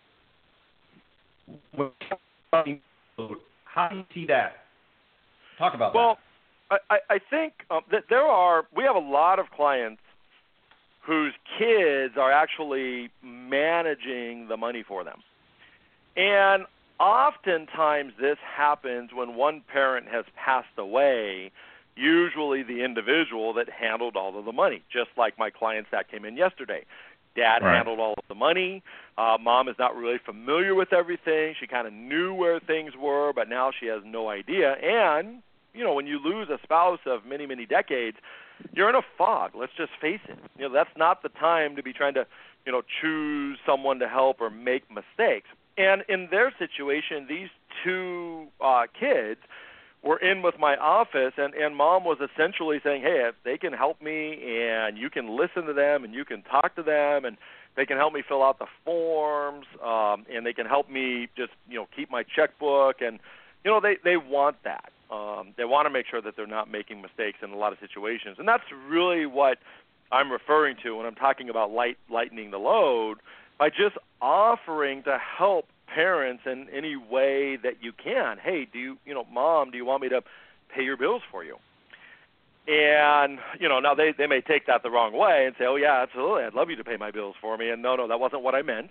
How do you see that? Talk about that. Well, I think that we have a lot of clients whose kids are actually managing the money for them. And oftentimes this happens when one parent has passed away, usually the individual that handled all of the money, just like my clients that came in yesterday. Dad handled all of the money. Mom is not really familiar with everything. She kind of knew where things were, but now she has no idea. And, you know, when you lose a spouse of many, many decades, you're in a fog. Let's just face it. You know, that's not the time to be trying to, you know, choose someone to help or make mistakes. And in their situation, these two kids were in with my office, and mom was essentially saying, hey, if they can help me and you can listen to them and you can talk to them and they can help me fill out the forms and they can help me just, you know, keep my checkbook. And, you know, they want that. They want to make sure that they're not making mistakes in a lot of situations. And that's really what I'm referring to when I'm talking about lightening the load, by just offering to help parents in any way that you can. Hey, Mom, do you want me to pay your bills for you? And, you know, now they may take that the wrong way and say, oh, yeah, absolutely, I'd love you to pay my bills for me. And no, that wasn't what I meant.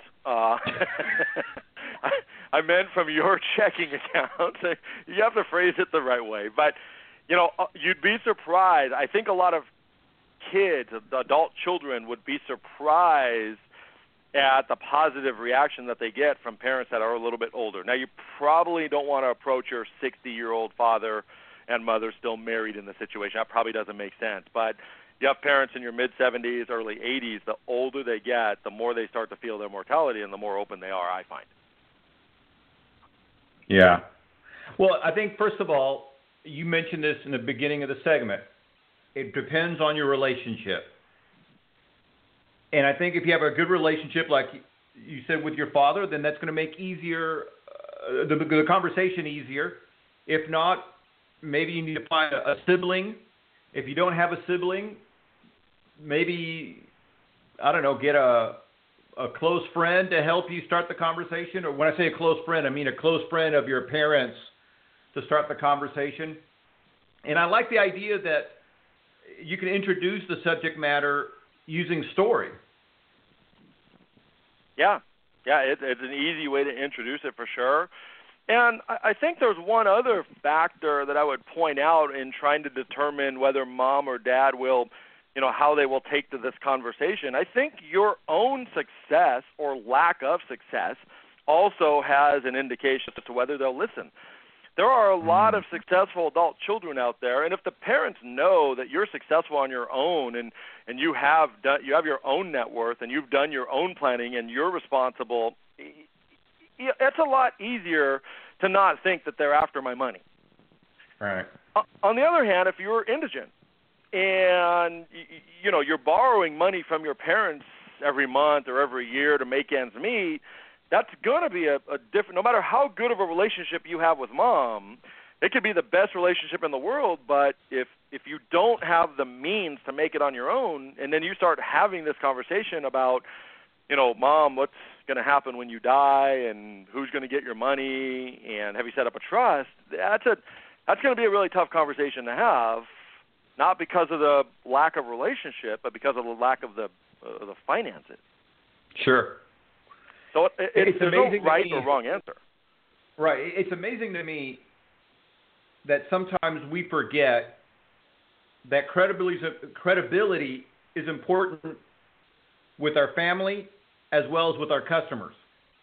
I meant from your checking account. You have to phrase it the right way. But, you know, you'd be surprised. I think a lot of kids, adult children, would be surprised at the positive reaction that they get from parents that are a little bit older. Now, you probably don't want to approach your 60-year-old father and mother still married in the situation. That probably doesn't make sense. But you have parents in your mid-70s, early 80s, the older they get, the more they start to feel their mortality and the more open they are, I find. Yeah. Well, I think, first of all, you mentioned this in the beginning of the segment. It depends on your relationship. And I think if you have a good relationship, like you said with your father, then that's going to make easier the conversation easier. If not, maybe you need to find a sibling. If you don't have a sibling, maybe, I don't know, get a close friend to help you start the conversation. Or when I say a close friend, I mean a close friend of your parents to start the conversation. And I like the idea that you can introduce the subject matter using story. Yeah, it's an easy way to introduce it for sure. And I think there's one other factor that I would point out in trying to determine whether mom or dad will, how they will take to this conversation. I think your own success or lack of success also has an indication as to whether they'll listen. There are a lot of successful adult children out there, and if the parents know that you're successful on your own and you have your own net worth and you've done your own planning and you're responsible, it's a lot easier to not think that they're after my money. Right. On the other hand, if you're indigent and you're borrowing money from your parents every month or every year to make ends meet, that's going to be a different, no matter how good of a relationship you have with mom, it could be the best relationship in the world, but if you don't have the means to make it on your own, and then you start having this conversation about, mom, what's going to happen when you die, and who's going to get your money, and have you set up a trust, that's going to be a really tough conversation to have, not because of the lack of relationship, but because of the lack of the finances. Sure. So there's no right or wrong answer. Right. It's amazing to me that sometimes we forget that credibility is important with our family as well as with our customers.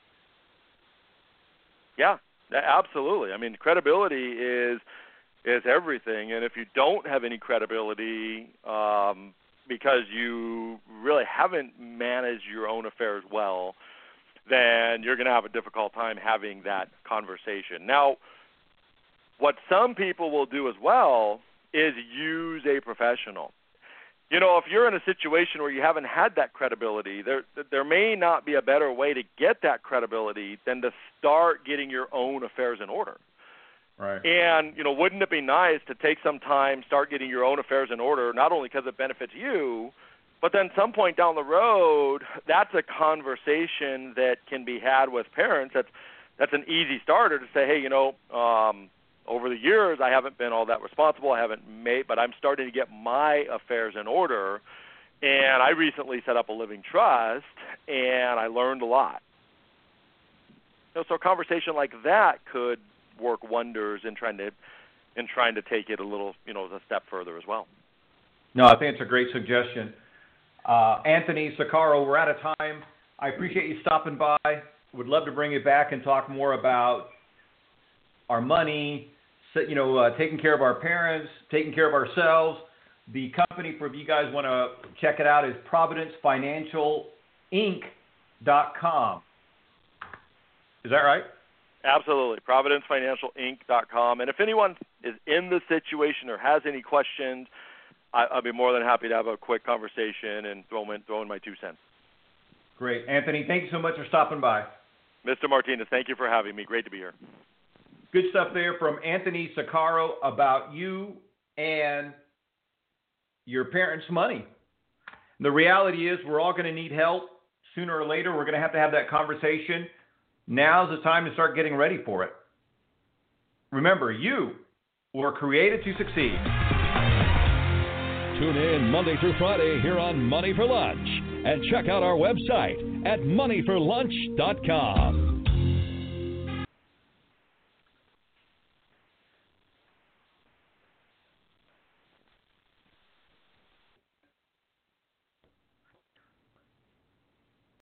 Yeah, absolutely. I mean, credibility is everything. And if you don't have any credibility because you really haven't managed your own affairs well, then you're going to have a difficult time having that conversation. Now, what some people will do as well is use a professional. If you're in a situation where you haven't had that credibility, there may not be a better way to get that credibility than to start getting your own affairs in order. Right. And, wouldn't it be nice to take some time, start getting your own affairs in order, not only because it benefits you, but then some point down the road, that's a conversation that can be had with parents. That's an easy starter to say, hey, over the years I haven't been all that responsible. But I'm starting to get my affairs in order. And I recently set up a living trust, and I learned a lot. So a conversation like that could work wonders in trying to take it a little, a step further as well. No, I think it's a great suggestion. Anthony Saccaro, we're out of time. I appreciate you stopping by. Would love to bring you back and talk more about our money, taking care of our parents, taking care of ourselves. The company, if you guys want to check it out, is ProvidenceFinancialInc.com. Is that right? Absolutely. ProvidenceFinancialInc.com. And if anyone is in this situation or has any questions, I'll be more than happy to have a quick conversation and throw in my 2 cents. Great. Anthony, thank you so much for stopping by. Mr. Martinez, thank you for having me. Great to be here. Good stuff there from Anthony Saccaro about you and your parents' money. The reality is we're all going to need help. Sooner or later, we're going to have that conversation. Now's the time to start getting ready for it. Remember, you were created to succeed. Tune in Monday through Friday here on Money for Lunch and check out our website at moneyforlunch.com.